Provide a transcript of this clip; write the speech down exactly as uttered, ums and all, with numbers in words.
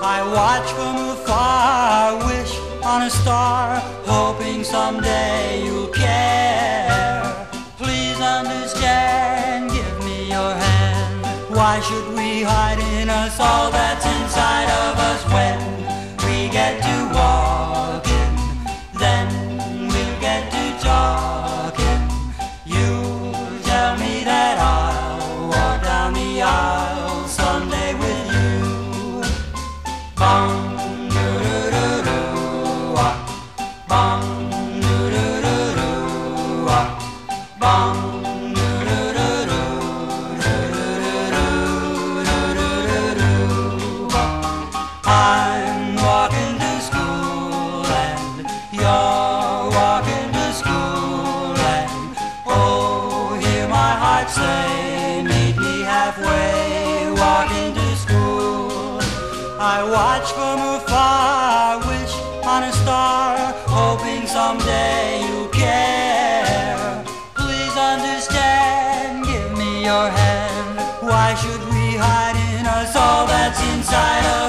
I watch from afar, wish on a star, hoping someday you'll care. Please understand, give me your hand. Why should we hide in us all that's inside of us? When we get to walking, then we'll get to talking. You tell me that I'll walk down the aisle someday with you. Bong, doo-doo-doo-doo, ah. Bong, doo-doo-doo-doo, ah. Bong, doo-doo-doo-doo, doo-doo-doo-doo, ah. I'm walking to school and you're walking to school, and oh, hear my heart say, meet me halfway, walking to school. I watch from afar, wish on a star, hoping someday you'll care. Please understand, give me your hand. Why should we hide in us all that's inside of us?